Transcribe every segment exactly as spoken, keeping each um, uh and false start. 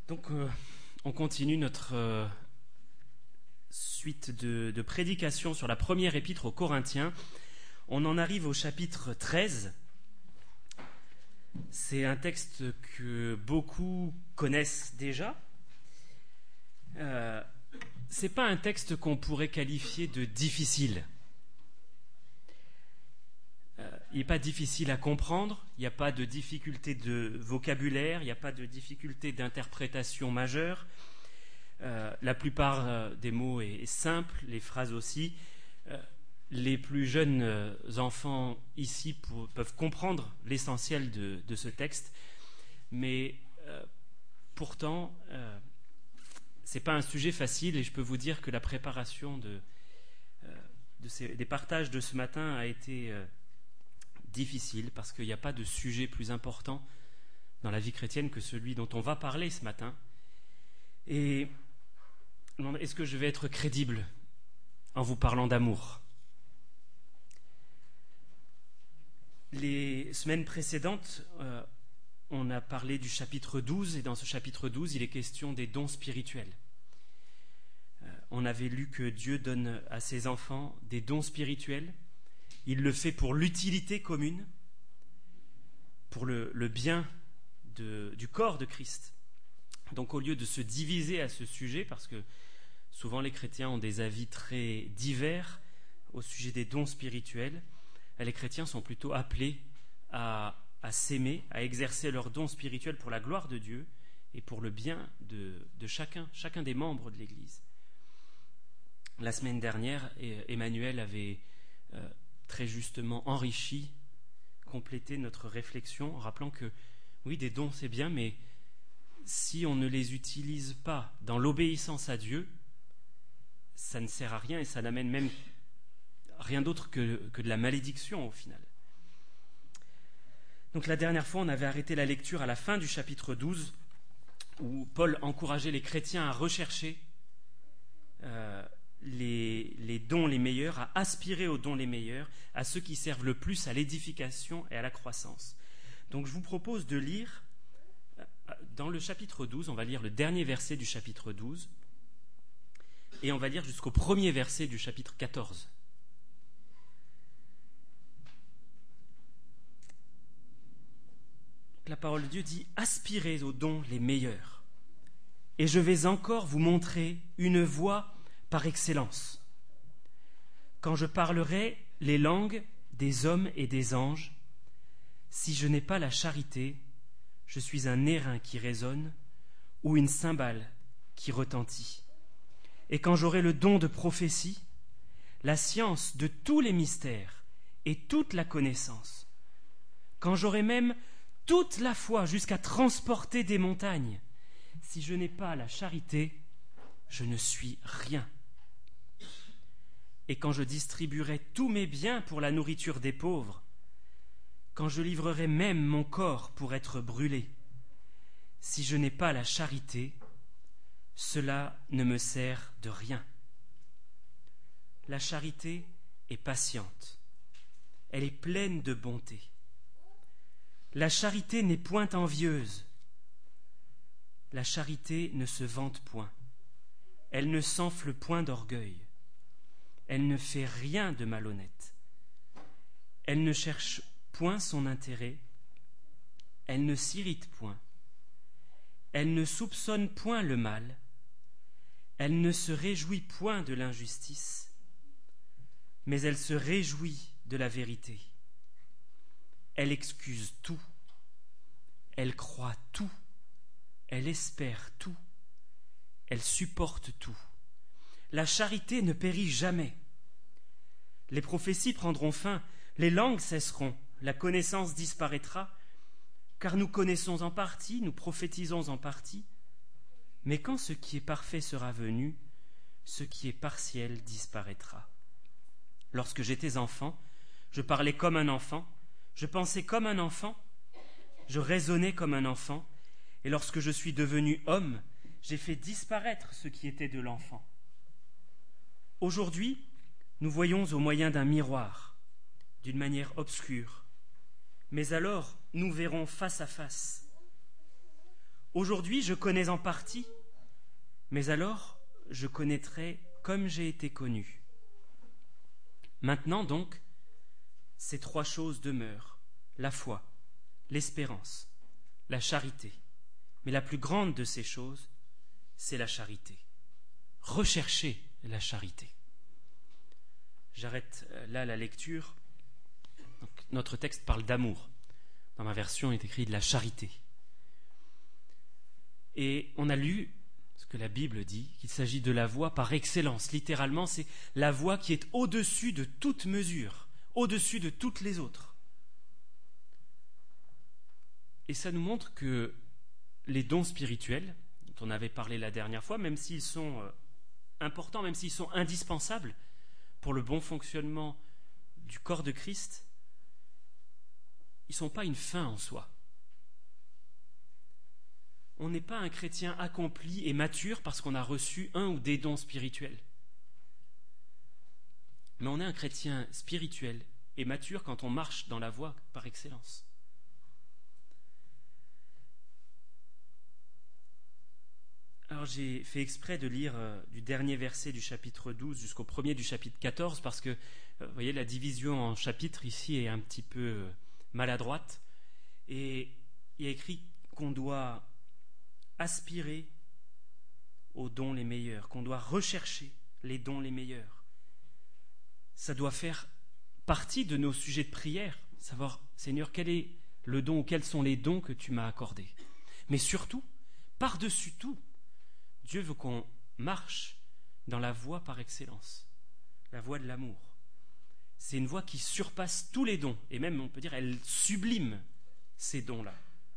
Donc, euh, on continue notre euh, suite de, de prédications sur la première épître aux Corinthiens. On en arrive au chapitre treize. C'est un texte que beaucoup connaissent déjà. Euh, c'est pas un texte qu'on pourrait qualifier de difficile. Euh, il n'est pas difficile à comprendre, il n'y a pas de difficulté de vocabulaire, il n'y a pas de difficulté d'interprétation majeure. Euh, la plupart euh, des mots est, est simple, les phrases aussi. Euh, les plus jeunes euh, enfants ici pour, peuvent comprendre l'essentiel de, de ce texte, mais euh, pourtant, euh, ce n'est pas un sujet facile et je peux vous dire que la préparation de, euh, de ces, des partages de ce matin a été euh, difficile parce qu'il n'y a pas de sujet plus important dans la vie chrétienne que celui dont on va parler ce matin. Et est-ce que je vais être crédible en vous parlant d'amour ? Les semaines précédentes, euh, on a parlé du chapitre douze, et dans ce chapitre douze, il est question des dons spirituels. Euh, on avait lu que Dieu donne à ses enfants des dons spirituels. Il le fait pour l'utilité commune, pour le, le bien de, du corps de Christ. Donc au lieu de se diviser à ce sujet, parce que souvent les chrétiens ont des avis très divers au sujet des dons spirituels, les chrétiens sont plutôt appelés à, à s'aimer, à exercer leurs dons spirituels pour la gloire de Dieu et pour le bien de, de chacun, chacun des membres de l'Église. La semaine dernière, Emmanuel avait euh, très justement enrichi, complété notre réflexion en rappelant que oui, des dons c'est bien, mais si on ne les utilise pas dans l'obéissance à Dieu, ça ne sert à rien et ça n'amène même rien d'autre que, que de la malédiction au final. Donc la dernière fois, on avait arrêté la lecture à la fin du chapitre douze, où Paul encourageait les chrétiens à rechercher euh, les, les dons les meilleurs, à aspirer aux dons les meilleurs, à ceux qui servent le plus à l'édification et à la croissance. Donc je vous propose de lire, dans le chapitre douze, on va lire le dernier verset du chapitre douze, et on va lire jusqu'au premier verset du chapitre quatorze. La parole de Dieu dit « Aspirez aux dons les meilleurs, et je vais encore vous montrer une voie par excellence. Quand je parlerai les langues des hommes et des anges, si je n'ai pas la charité, je suis un airain qui résonne ou une cymbale qui retentit. Et quand j'aurai le don de prophétie, la science de tous les mystères et toute la connaissance, quand j'aurai même toute la foi jusqu'à transporter des montagnes, si je n'ai pas la charité, je ne suis rien. Et quand je distribuerai tous mes biens pour la nourriture des pauvres, quand je livrerai même mon corps pour être brûlé, si je n'ai pas la charité, cela ne me sert de rien. La charité est patiente, elle est pleine de bonté. La charité n'est point envieuse. La charité ne se vante point. Elle ne s'enfle point d'orgueil. Elle ne fait rien de malhonnête. Elle ne cherche point son intérêt. Elle ne s'irrite point. Elle ne soupçonne point le mal. Elle ne se réjouit point de l'injustice, mais elle se réjouit de la vérité. Elle excuse tout, elle croit tout, elle espère tout, elle supporte tout. La charité ne périt jamais. Les prophéties prendront fin, les langues cesseront, la connaissance disparaîtra, car nous connaissons en partie, nous prophétisons en partie, mais quand ce qui est parfait sera venu, ce qui est partiel disparaîtra. Lorsque j'étais enfant, je parlais comme un enfant, je pensais comme un enfant, je raisonnais comme un enfant, et lorsque je suis devenu homme, j'ai fait disparaître ce qui était de l'enfant. Aujourd'hui, nous voyons au moyen d'un miroir, d'une manière obscure, mais alors nous verrons face à face. Aujourd'hui, je connais en partie, mais alors je connaîtrai comme j'ai été connu. Maintenant donc, ces trois choses demeurent, la foi, l'espérance, la charité. Mais la plus grande de ces choses, c'est la charité. Recherchez la charité. J'arrête là la lecture. Donc, notre texte parle d'amour. Dans ma version, il est écrit de la charité. Et on a lu ce que la Bible dit, qu'il s'agit de la voie par excellence. Littéralement, c'est la voie qui est au-dessus de toute mesure, au-dessus de toutes les autres. Et ça nous montre que les dons spirituels, dont on avait parlé la dernière fois, même s'ils sont euh, importants, même s'ils sont indispensables pour le bon fonctionnement du corps de Christ, ils ne sont pas une fin en soi. On n'est pas un chrétien accompli et mature parce qu'on a reçu un ou des dons spirituels. Mais on est un chrétien spirituel et mature quand on marche dans la voie par excellence. Alors j'ai fait exprès de lire euh, du dernier verset du chapitre douze jusqu'au premier du chapitre quatorze parce que, euh, vous voyez, la division en chapitres ici est un petit peu euh, maladroite. Et il y a écrit qu'on doit aspirer aux dons les meilleurs, qu'on doit rechercher les dons les meilleurs. Ça doit faire partie de nos sujets de prière, savoir, Seigneur, quel est le don ou quels sont les dons que tu m'as accordés. Mais surtout, par-dessus tout, Dieu veut qu'on marche dans la voie par excellence, la voie de l'amour. C'est une voie qui surpasse tous les dons, et même, on peut dire, elle sublime ces dons-là.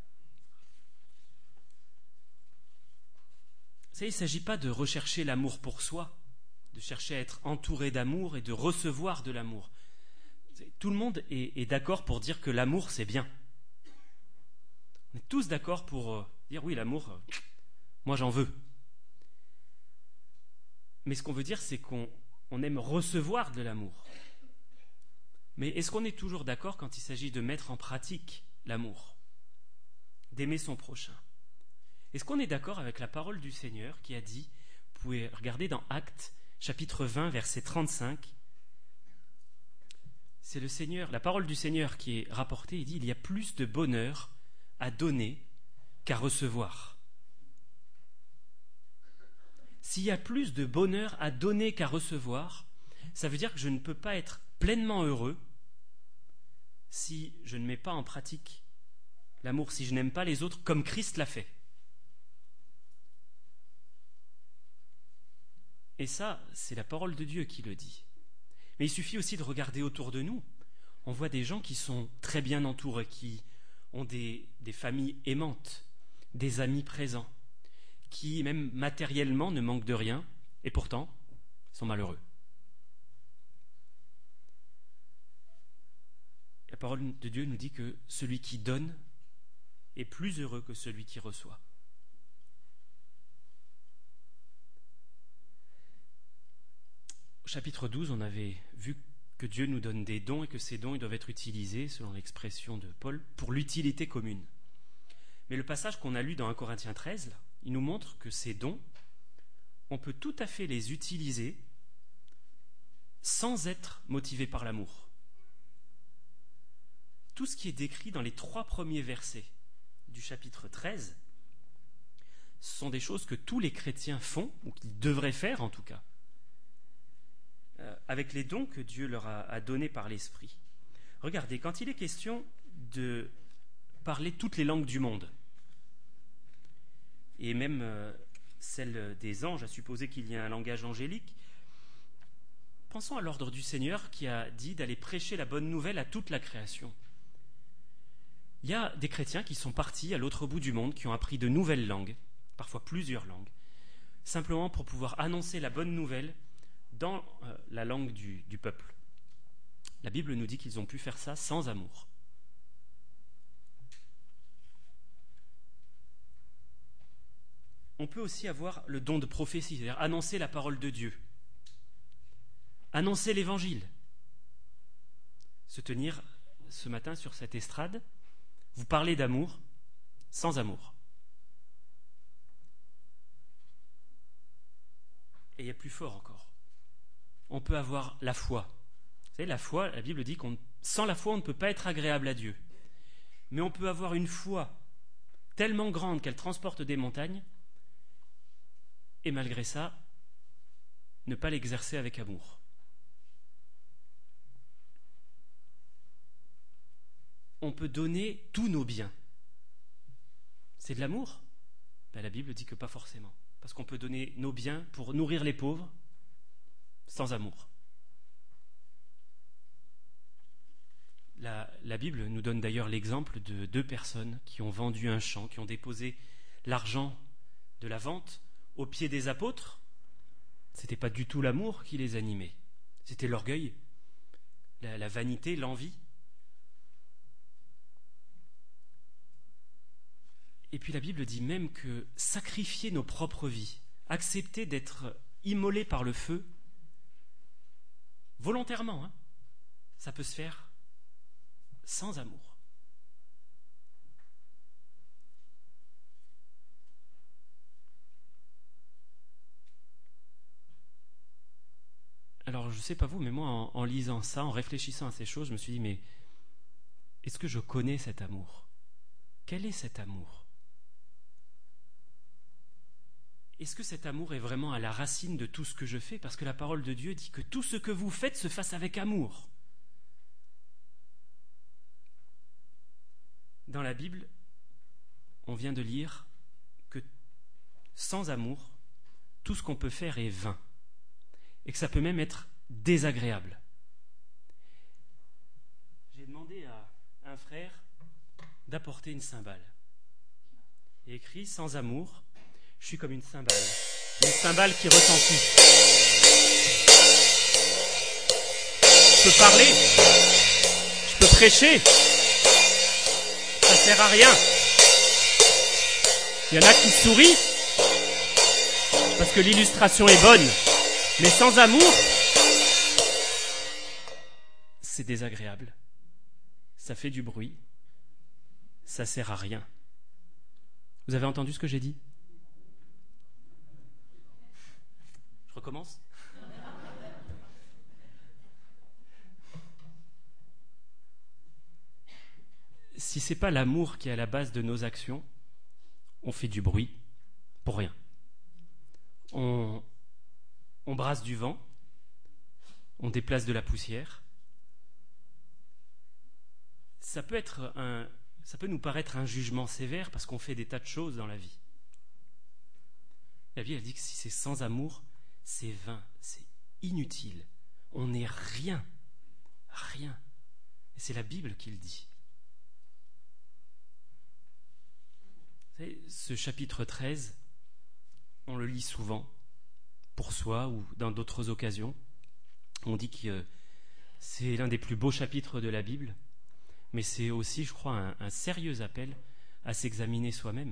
Vous savez, il ne s'agit pas de rechercher l'amour pour soi, de chercher à être entouré d'amour et de recevoir de l'amour. Tout le monde est, est d'accord pour dire que l'amour, c'est bien. On est tous d'accord pour euh, dire, oui, l'amour, euh, moi j'en veux. Mais ce qu'on veut dire, c'est qu'on on aime recevoir de l'amour. Mais est-ce qu'on est toujours d'accord quand il s'agit de mettre en pratique l'amour, d'aimer son prochain? Est-ce qu'on est d'accord avec la parole du Seigneur qui a dit, vous pouvez regarder dans Actes, chapitre vingt, verset trente-cinq, c'est le Seigneur, la parole du Seigneur qui est rapportée, il dit, il y a plus de bonheur à donner qu'à recevoir. S'il y a plus de bonheur à donner qu'à recevoir, ça veut dire que je ne peux pas être pleinement heureux si je ne mets pas en pratique l'amour, si je n'aime pas les autres comme Christ l'a fait. Et ça, c'est la parole de Dieu qui le dit. Mais il suffit aussi de regarder autour de nous. On voit des gens qui sont très bien entourés, qui ont des, des familles aimantes, des amis présents, qui, même matériellement, ne manquent de rien, et pourtant, sont malheureux. La parole de Dieu nous dit que celui qui donne est plus heureux que celui qui reçoit. Au chapitre douze, on avait vu que Dieu nous donne des dons et que ces dons ils doivent être utilisés, selon l'expression de Paul, pour l'utilité commune. Mais le passage qu'on a lu dans un Corinthiens treize, là, il nous montre que ces dons, on peut tout à fait les utiliser sans être motivé par l'amour. Tout ce qui est décrit dans les trois premiers versets du chapitre treize, ce sont des choses que tous les chrétiens font, ou qu'ils devraient faire en tout cas, euh, avec les dons que Dieu leur a, a donnés par l'Esprit. Regardez, quand il est question de parler toutes les langues du monde, et même euh, celle des anges, à supposer qu'il y ait un langage angélique, pensons à l'ordre du Seigneur qui a dit d'aller prêcher la bonne nouvelle à toute la création. Il y a des chrétiens qui sont partis à l'autre bout du monde, qui ont appris de nouvelles langues, parfois plusieurs langues, simplement pour pouvoir annoncer la bonne nouvelle dans euh, la langue du, du peuple. La Bible nous dit qu'ils ont pu faire ça sans amour. On peut aussi avoir le don de prophétie, c'est-à-dire annoncer la parole de Dieu, annoncer l'évangile. Se tenir ce matin sur cette estrade, vous parler d'amour sans amour. il y a plus fort encore. On peut avoir la foi. Vous savez, la foi, la Bible dit qu'on sans la foi, on ne peut pas être agréable à Dieu. Mais on peut avoir une foi tellement grande qu'elle transporte des montagnes, et malgré ça, ne pas l'exercer avec amour. On peut donner tous nos biens. C'est de l'amour ? Ben, la Bible dit que pas forcément. Parce qu'on peut donner nos biens pour nourrir les pauvres sans amour. La, la Bible nous donne d'ailleurs l'exemple de deux personnes qui ont vendu un champ, qui ont déposé l'argent de la vente aux pieds des apôtres. Ce n'était pas du tout l'amour qui les animait, c'était l'orgueil, la, la vanité, l'envie. Et puis la Bible dit même que sacrifier nos propres vies, accepter d'être immolé par le feu, volontairement, hein, ça peut se faire sans amour. Alors, je ne sais pas vous, mais moi, en, en lisant ça, en réfléchissant à ces choses, je me suis dit, mais est-ce que je connais cet amour ? Quel est cet amour ? Est-ce que cet amour est vraiment à la racine de tout ce que je fais ? Parce que la parole de Dieu dit que tout ce que vous faites se fasse avec amour. Dans la Bible, on vient de lire que sans amour, tout ce qu'on peut faire est vain. Et que ça peut même être désagréable. J'ai demandé à un frère d'apporter une cymbale. Il écrit « Sans amour, je suis comme une cymbale. Une cymbale qui retentit. Je peux parler, je peux prêcher. Ça sert à rien. Il y en a qui sourient parce que l'illustration est bonne, mais sans amour, c'est désagréable. Ça fait du bruit. Ça sert à rien. Vous avez entendu ce que j'ai dit ? Je recommence ? Si ce n'est pas l'amour qui est à la base de nos actions, on fait du bruit pour rien. On, on brasse du vent, on déplace de la poussière. Ça peut être un, ça peut nous paraître un jugement sévère parce qu'on fait des tas de choses dans la vie. La Bible elle dit que si c'est sans amour, c'est vain, c'est inutile. On n'est rien, rien. Et c'est la Bible qui le dit. Vous savez, ce chapitre treize, on le lit souvent, pour soi ou dans d'autres occasions. On dit que c'est l'un des plus beaux chapitres de la Bible, mais c'est aussi, je crois, un, un sérieux appel à s'examiner soi-même.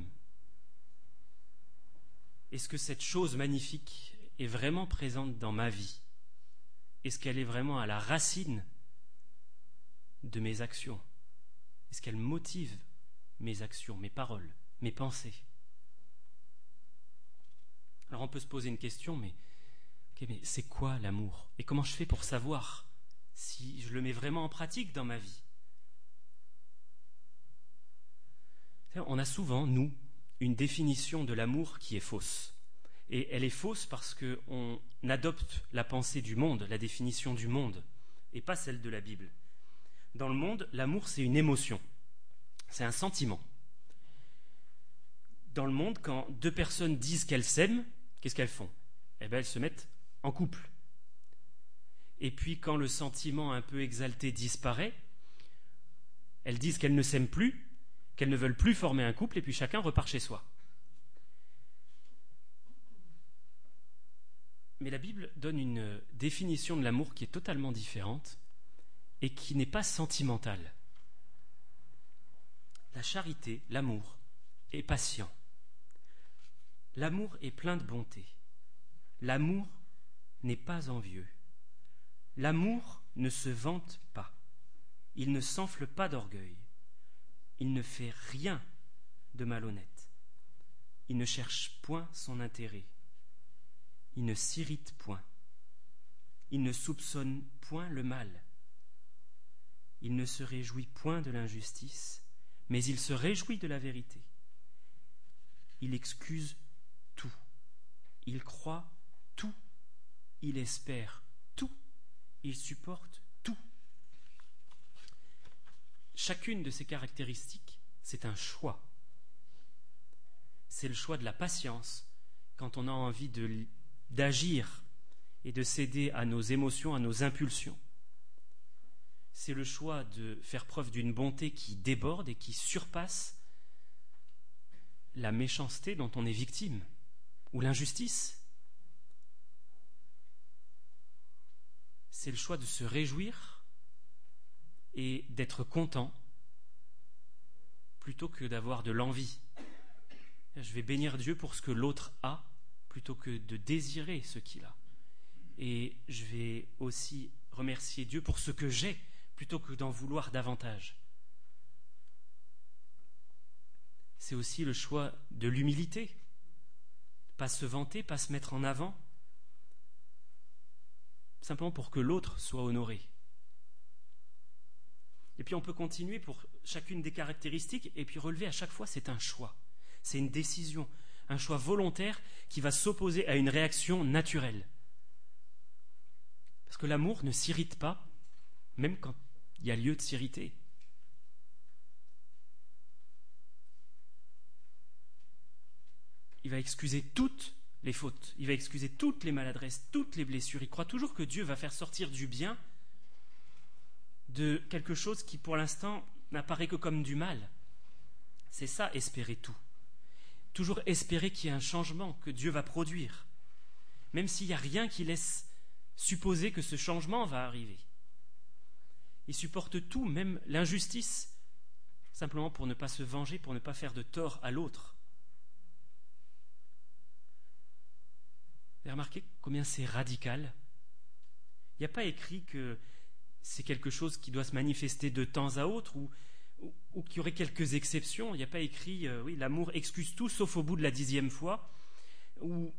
Est-ce que cette chose magnifique est vraiment présente dans ma vie ? Est-ce qu'elle est vraiment à la racine de mes actions ? Est-ce qu'elle motive mes actions, mes paroles, mes pensées ? Alors on peut se poser une question, mais, okay, mais c'est quoi l'amour ? Et comment je fais pour savoir si je le mets vraiment en pratique dans ma vie ? On a souvent, nous, une définition de l'amour qui est fausse. Et elle est fausse parce qu'on adopte la pensée du monde, la définition du monde, et pas celle de la Bible. Dans le monde, l'amour, c'est une émotion. C'est un sentiment. Dans le monde, quand deux personnes disent qu'elles s'aiment, qu'est-ce qu'elles font ? Eh bien, elles se mettent en couple. Et puis, quand le sentiment un peu exalté disparaît, elles disent qu'elles ne s'aiment plus, qu'elles ne veulent plus former un couple, et puis chacun repart chez soi. Mais la Bible donne une définition de l'amour qui est totalement différente et qui n'est pas sentimentale. La charité, l'amour, est patient. L'amour est plein de bonté. L'amour n'est pas envieux. L'amour ne se vante pas. Il ne s'enfle pas d'orgueil. Il ne fait rien de malhonnête. Il ne cherche point son intérêt. Il ne s'irrite point. Il ne soupçonne point le mal. Il ne se réjouit point de l'injustice, mais il se réjouit de la vérité. Il excuse tout. Il croit tout. Il espère tout. Il supporte tout. Chacune de ces caractéristiques, c'est un choix. C'est le choix de la patience quand on a envie de, d'agir et de céder à nos émotions, à nos impulsions. C'est le choix de faire preuve d'une bonté qui déborde et qui surpasse la méchanceté dont on est victime, ou l'injustice. C'est le choix de se réjouir et d'être content plutôt que d'avoir de l'envie. Je vais bénir Dieu pour ce que l'autre a plutôt que de désirer ce qu'il a. Et je vais aussi remercier Dieu pour ce que j'ai plutôt que d'en vouloir davantage. C'est aussi le choix de l'humilité. Pas se vanter, pas se mettre en avant, simplement pour que l'autre soit honoré. Et puis on peut continuer pour chacune des caractéristiques et puis relever à chaque fois, c'est un choix. C'est une décision, un choix volontaire qui va s'opposer à une réaction naturelle. Parce que l'amour ne s'irrite pas, même quand il y a lieu de s'irriter. Il va excuser toutes les fautes, il va excuser toutes les maladresses, toutes les blessures. Il croit toujours que Dieu va faire sortir du bien de quelque chose qui, pour l'instant, n'apparaît que comme du mal. C'est ça, espérer tout. Toujours espérer qu'il y ait un changement que Dieu va produire, même s'il n'y a rien qui laisse supposer que ce changement va arriver. Il supporte tout, même l'injustice, simplement pour ne pas se venger, pour ne pas faire de tort à l'autre. Vous avez remarqué combien c'est radical ? Il n'y a pas écrit que c'est quelque chose qui doit se manifester de temps à autre ou, ou, ou qu'il y aurait quelques exceptions. Il n'y a pas écrit euh, oui, l'amour excuse tout sauf au bout de la dixième fois, ou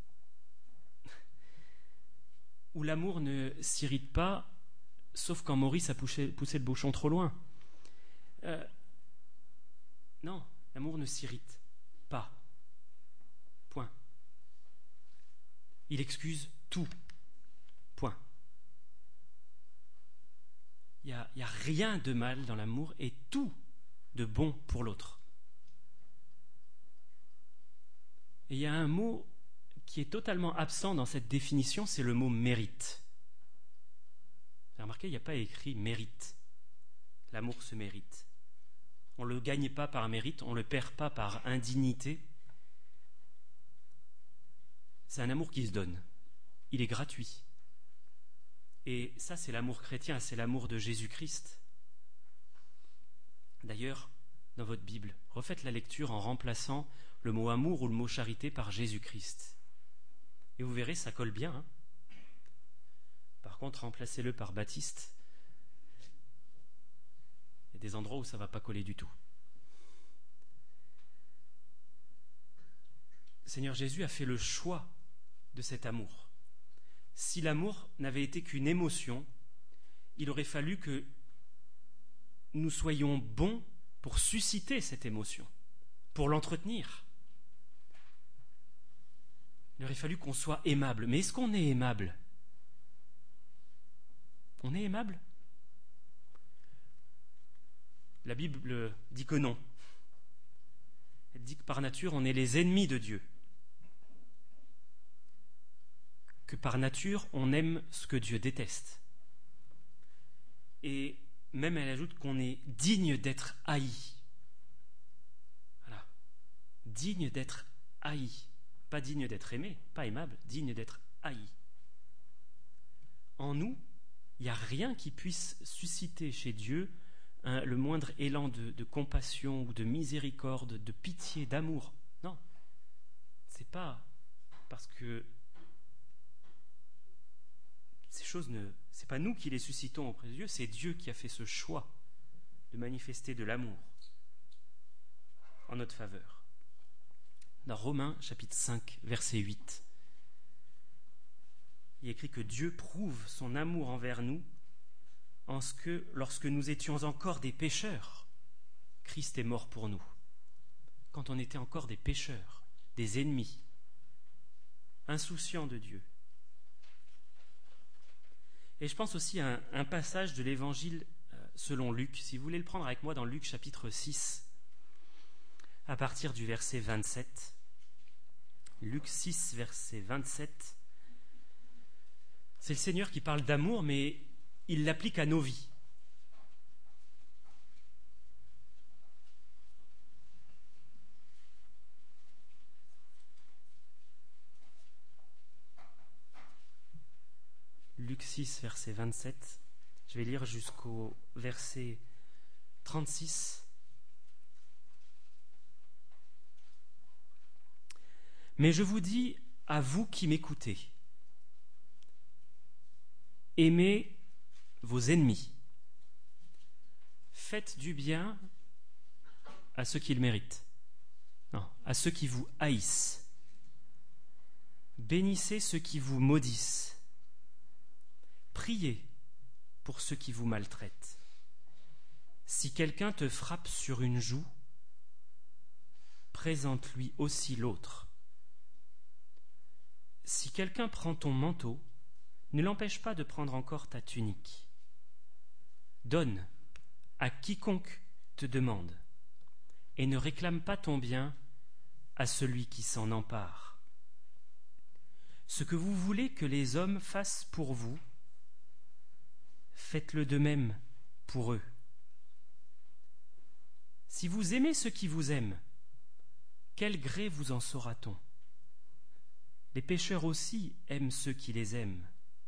où l'amour ne s'irrite pas sauf quand Maurice a poussé, poussé le bouchon trop loin. Euh, non, l'amour ne s'irrite pas. Point. Il excuse tout. Point. Il n'y a, il y a rien de mal dans l'amour et tout de bon pour l'autre. Et il y a un mot qui est totalement absent dans cette définition, c'est le mot mérite. Vous avez remarqué, il n'y a pas écrit mérite. L'amour se mérite. On ne le gagne pas par mérite, on ne le perd pas par indignité. C'est un amour qui se donne. Il est gratuit. Et ça, c'est l'amour chrétien, c'est l'amour de Jésus-Christ. D'ailleurs, dans votre Bible, refaites la lecture en remplaçant le mot amour ou le mot charité par Jésus-Christ. Et vous verrez, ça colle bien. Hein. Par contre, remplacez-le par Baptiste. Il y a des endroits où ça ne va pas coller du tout. Le Seigneur Jésus a fait le choix de cet amour. Si l'amour n'avait été qu'une émotion, il aurait fallu que nous soyons bons pour susciter cette émotion, pour l'entretenir. Il aurait fallu qu'on soit aimable. Mais est-ce qu'on est aimable ? On est aimable ? La Bible dit que non. Elle dit que par nature, on est les ennemis de Dieu. Que par nature, on aime ce que Dieu déteste. Et même elle ajoute qu'on est digne d'être haï. Voilà. Digne d'être haï. Pas digne d'être aimé, pas aimable, digne d'être haï. En nous, il n'y a rien qui puisse susciter chez Dieu hein, le moindre élan de, de compassion ou de miséricorde, de pitié, d'amour. Non. C'est pas parce que ces choses ne... C'est pas nous qui les suscitons auprès de Dieu, c'est Dieu qui a fait ce choix de manifester de l'amour en notre faveur. Dans Romains chapitre cinq, verset huit, il est écrit que Dieu prouve son amour envers nous en ce que, lorsque nous étions encore des pécheurs, Christ est mort pour nous. Quand on était encore des pécheurs, des ennemis, insouciants de Dieu. Et je pense aussi à un, un passage de l'Évangile selon Luc. Si vous voulez le prendre avec moi dans Luc chapitre six, à partir du verset vingt-sept. Luc six, verset vingt-sept. C'est le Seigneur qui parle d'amour, mais il l'applique à nos vies. Luc six, verset vingt-sept. Je vais lire jusqu'au verset trente-six. Mais je vous dis, à vous qui m'écoutez, aimez vos ennemis, faites du bien à ceux qui le méritent, non, à ceux qui vous haïssent, bénissez ceux qui vous maudissent, priez pour ceux qui vous maltraitent. Si quelqu'un te frappe sur une joue, présente-lui aussi l'autre. Si quelqu'un prend ton manteau, ne l'empêche pas de prendre encore ta tunique. Donne à quiconque te demande, et ne réclame pas ton bien à celui qui s'en empare. Ce que vous voulez que les hommes fassent pour vous, faites-le de même pour eux. Si vous aimez ceux qui vous aiment, quel gré vous en saura-t-on ? Les pécheurs aussi aiment ceux qui les aiment.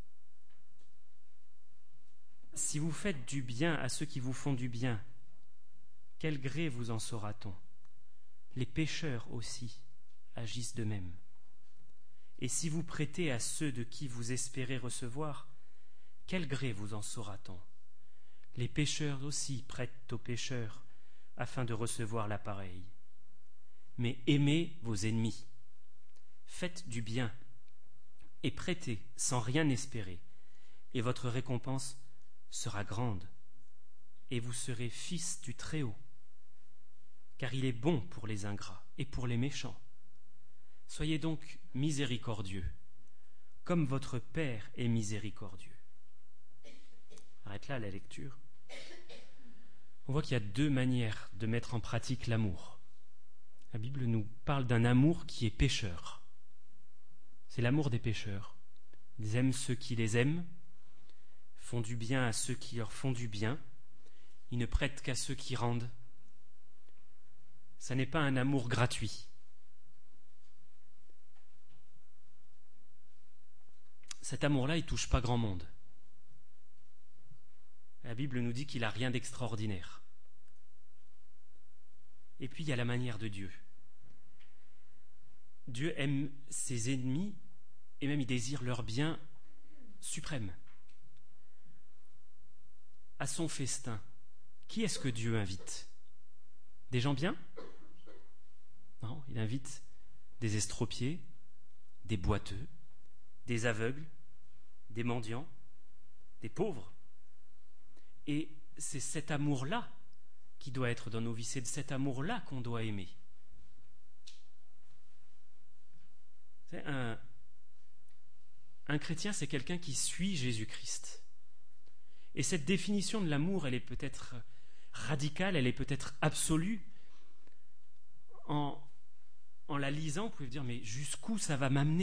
Si vous faites du bien à ceux qui vous font du bien, quel gré vous en saura-t-on ? Les pécheurs aussi agissent de même. Et si vous prêtez à ceux de qui vous espérez recevoir, quel gré vous en saura-t-on ? Les pécheurs aussi prêtent aux pécheurs afin de recevoir l'appareil. Mais aimez vos ennemis, faites du bien et prêtez sans rien espérer, et votre récompense sera grande, et vous serez fils du Très-Haut, car il est bon pour les ingrats et pour les méchants. Soyez donc miséricordieux, comme votre Père est miséricordieux. Arrête là la lecture. On voit qu'il y a deux manières de mettre en pratique l'amour. La Bible nous parle d'un amour qui est pécheur. C'est l'amour des pécheurs. Ils aiment ceux qui les aiment, font du bien à ceux qui leur font du bien, ils ne prêtent qu'à ceux qui rendent. Ça n'est pas un amour gratuit. Cet amour-là, il ne touche pas grand monde. La Bible nous dit qu'il n'a rien d'extraordinaire. Et puis il y a la manière de Dieu. Dieu aime ses ennemis et même il désire leur bien suprême. À son festin, qui est-ce que Dieu invite ? Des gens bien ? Non, il invite des estropiés, des boiteux, des aveugles, des mendiants, des pauvres. Et c'est cet amour-là qui doit être dans nos vies, c'est de cet amour-là qu'on doit aimer. C'est un, un chrétien, c'est quelqu'un qui suit Jésus-Christ. Et cette définition de l'amour, elle est peut-être radicale, elle est peut-être absolue. En, en la lisant, vous pouvez vous dire, mais jusqu'où ça va m'amener ?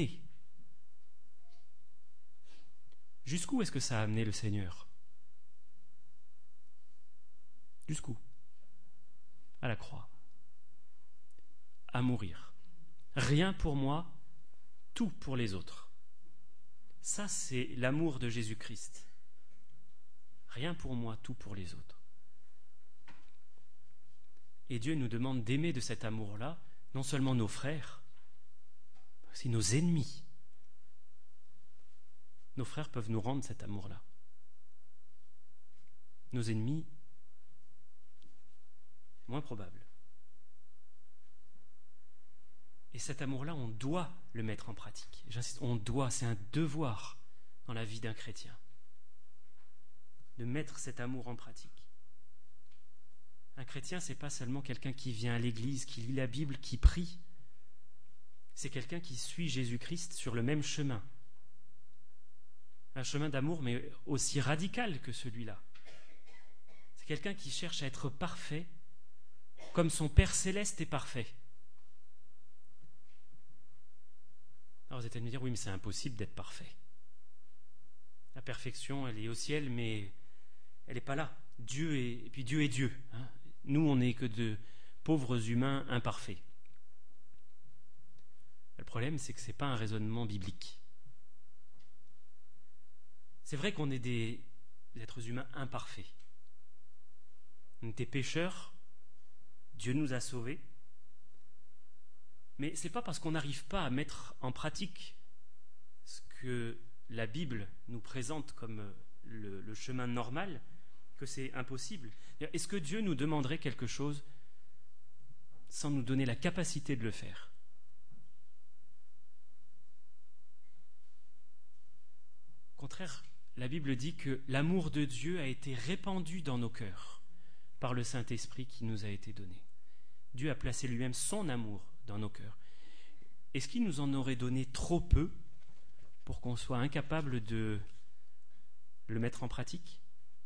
Jusqu'où est-ce que ça a amené le Seigneur ? Jusqu'où ? À la croix. À mourir. Rien pour moi, tout pour les autres. Ça, c'est l'amour de Jésus-Christ. Rien pour moi, tout pour les autres. Et Dieu nous demande d'aimer de cet amour-là, non seulement nos frères, mais aussi nos ennemis. Nos frères peuvent nous rendre cet amour-là. Nos ennemis, c'est moins probable. Et cet amour-là, on doit le mettre en pratique. J'insiste, on doit, c'est un devoir dans la vie d'un chrétien, de mettre cet amour en pratique. Un chrétien, c'est pas seulement quelqu'un qui vient à l'église, qui lit la Bible, qui prie. C'est quelqu'un qui suit Jésus-Christ sur le même chemin. Un chemin d'amour, mais aussi radical que celui-là. C'est quelqu'un qui cherche à être parfait, comme son Père céleste est parfait. Alors vous êtes allés me dire, oui, mais c'est impossible d'être parfait. La perfection, elle est au ciel, mais elle n'est pas là. Dieu est, et puis Dieu est Dieu. Hein. Nous, on n'est que de pauvres humains imparfaits. Le problème, c'est que ce n'est pas un raisonnement biblique. C'est vrai qu'on est des êtres humains imparfaits. On était pécheurs, Dieu nous a sauvés, mais ce n'est pas parce qu'on n'arrive pas à mettre en pratique ce que la Bible nous présente comme le, le chemin normal que c'est impossible. Est-ce que Dieu nous demanderait quelque chose sans nous donner la capacité de le faire ? Au contraire, la Bible dit que l'amour de Dieu a été répandu dans nos cœurs par le Saint-Esprit qui nous a été donné. Dieu a placé lui-même son amour dans nos cœurs. Est-ce qu'il nous en aurait donné trop peu pour qu'on soit incapable de le mettre en pratique ?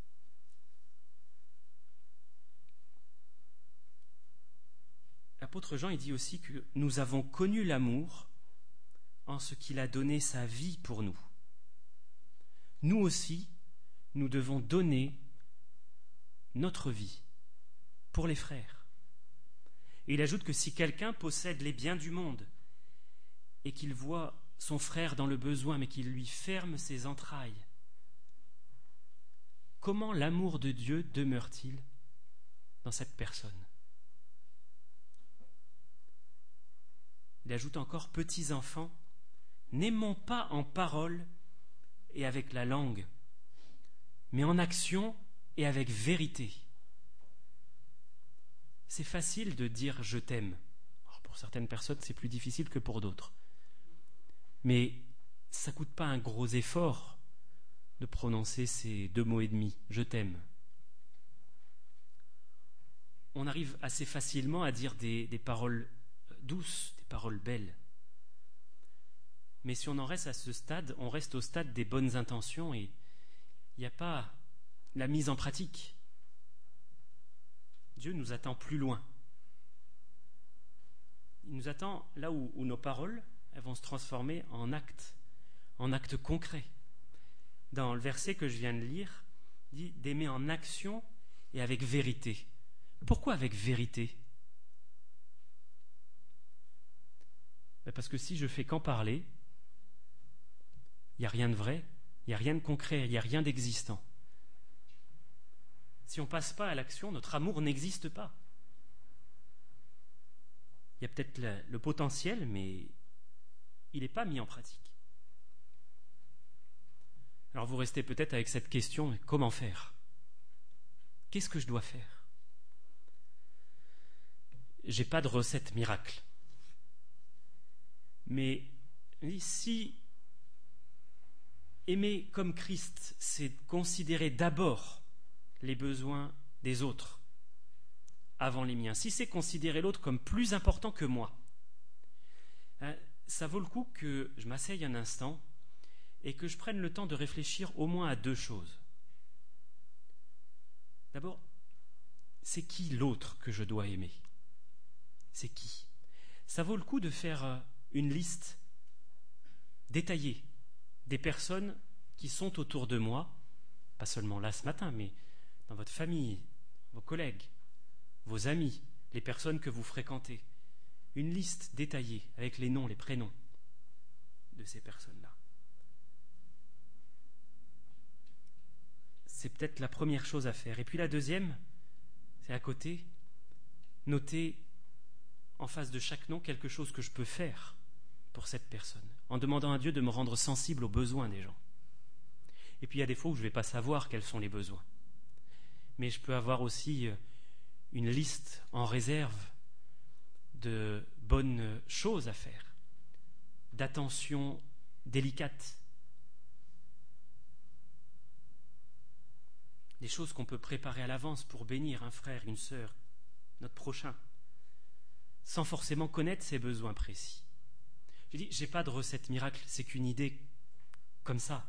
L'apôtre Jean, il dit aussi que nous avons connu l'amour en ce qu'il a donné sa vie pour nous. Nous aussi, nous devons donner notre vie pour les frères. Et il ajoute que si quelqu'un possède les biens du monde et qu'il voit son frère dans le besoin, mais qu'il lui ferme ses entrailles, comment l'amour de Dieu demeure-t-il dans cette personne ? Il ajoute encore, petits enfants, n'aimons pas en parole et avec la langue, mais en action et avec vérité. C'est facile de dire je t'aime. Alors pour certaines personnes, c'est plus difficile que pour d'autres. Mais ça ne coûte pas un gros effort de prononcer ces deux mots et demi, je t'aime. On arrive assez facilement à dire des, des paroles douces, des paroles belles. Mais si on en reste à ce stade, on reste au stade des bonnes intentions et il n'y a pas la mise en pratique. Dieu nous attend plus loin. Il nous attend là où, où nos paroles elles vont se transformer en actes, en actes concrets. Dans le verset que je viens de lire, il dit d'aimer en action et avec vérité. Pourquoi avec vérité ? Parce que si je fais qu'en parler, il n'y a rien de vrai, il n'y a rien de concret, il n'y a rien d'existant. Si on ne passe pas à l'action, notre amour n'existe pas. Il y a peut-être le, le potentiel, mais il n'est pas mis en pratique. Alors vous restez peut-être avec cette question, comment faire ? Qu'est-ce que je dois faire ? Je n'ai pas de recette miracle. Mais si aimer comme Christ, c'est considérer d'abord les besoins des autres avant les miens, si c'est considérer l'autre comme plus important que moi, hein, ça vaut le coup que je m'asseye un instant et que je prenne le temps de réfléchir au moins à deux choses. D'abord, c'est qui l'autre que je dois aimer ? C'est qui ? Ça vaut le coup de faire une liste détaillée des personnes qui sont autour de moi, pas seulement là ce matin, mais dans votre famille, vos collègues, vos amis, les personnes que vous fréquentez. Une liste détaillée avec les noms, les prénoms de ces personnes-là. C'est peut-être la première chose à faire. Et puis la deuxième, c'est à côté, noter en face de chaque nom quelque chose que je peux faire pour cette personne, en demandant à Dieu de me rendre sensible aux besoins des gens. Et puis il y a des fois où je ne vais pas savoir quels sont les besoins. Mais je peux avoir aussi une liste en réserve de bonnes choses à faire, d'attention délicate, des choses qu'on peut préparer à l'avance pour bénir un frère, une sœur, notre prochain, sans forcément connaître ses besoins précis. Je dis, j'ai pas de recette miracle, c'est qu'une idée comme ça.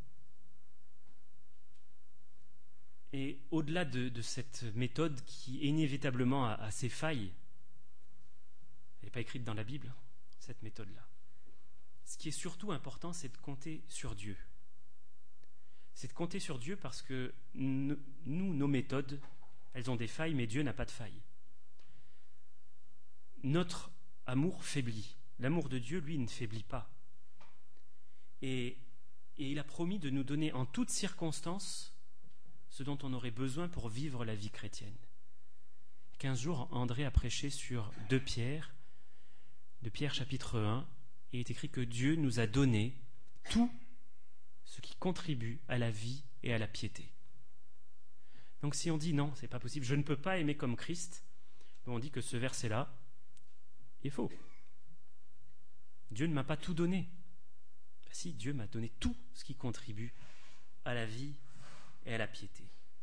Et au-delà de, de cette méthode qui inévitablement a, a ses failles, elle n'est pas écrite dans la Bible, cette méthode-là. Ce qui est surtout important, c'est de compter sur Dieu. C'est de compter sur Dieu parce que nous, nos méthodes, elles ont des failles, mais Dieu n'a pas de failles. Notre amour faiblit. L'amour de Dieu, lui, ne faiblit pas. Et, et il a promis de nous donner en toutes circonstances ce dont on aurait besoin pour vivre la vie chrétienne. Quinze jours, André a prêché sur deux Pierre, de Pierre chapitre un, et il est écrit que Dieu nous a donné tout ce qui contribue à la vie et à la piété. Donc si on dit non, c'est pas possible, je ne peux pas aimer comme Christ, on dit que ce verset-là est faux. Dieu ne m'a pas tout donné. Ben si, Dieu m'a donné tout ce qui contribue à la vie et à la piété.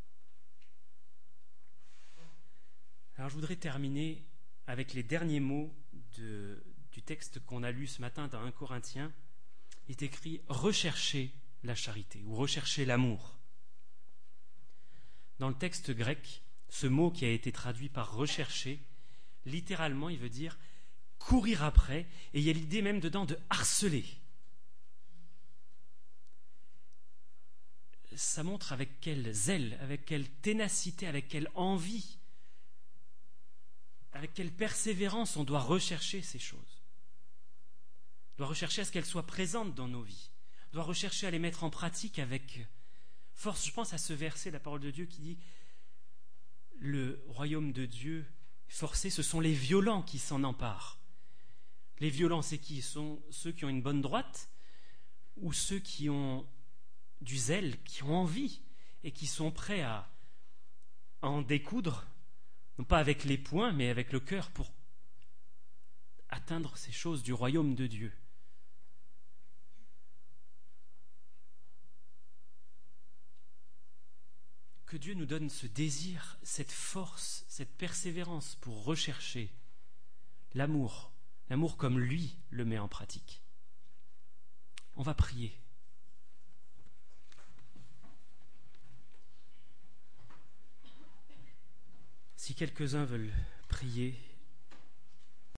Alors je voudrais terminer avec les derniers mots de, du texte qu'on a lu ce matin dans un Corinthiens. Il est écrit « Recherchez la charité » ou « Recherchez l'amour ». Dans le texte grec, ce mot qui a été traduit par « rechercher », littéralement, il veut dire « courir après » et il y a l'idée même dedans de « harceler ». Ça montre avec quel zèle, avec quelle ténacité, avec quelle envie, avec quelle persévérance on doit rechercher ces choses. On doit rechercher à ce qu'elles soient présentes dans nos vies. On doit rechercher à les mettre en pratique avec force. Je pense à ce verset, la parole de Dieu qui dit « Le royaume de Dieu forcé, ce sont les violents qui s'en emparent. » Les violents, c'est qui? Ce sont ceux qui ont une bonne droite ou ceux qui ont du zèle, qui ont envie et qui sont prêts à en découdre, non pas avec les poings, mais avec le cœur pour atteindre ces choses du royaume de Dieu. Que Dieu nous donne ce désir, cette force, cette persévérance pour rechercher l'amour, l'amour comme lui le met en pratique. On va prier. Si quelques-uns veulent prier,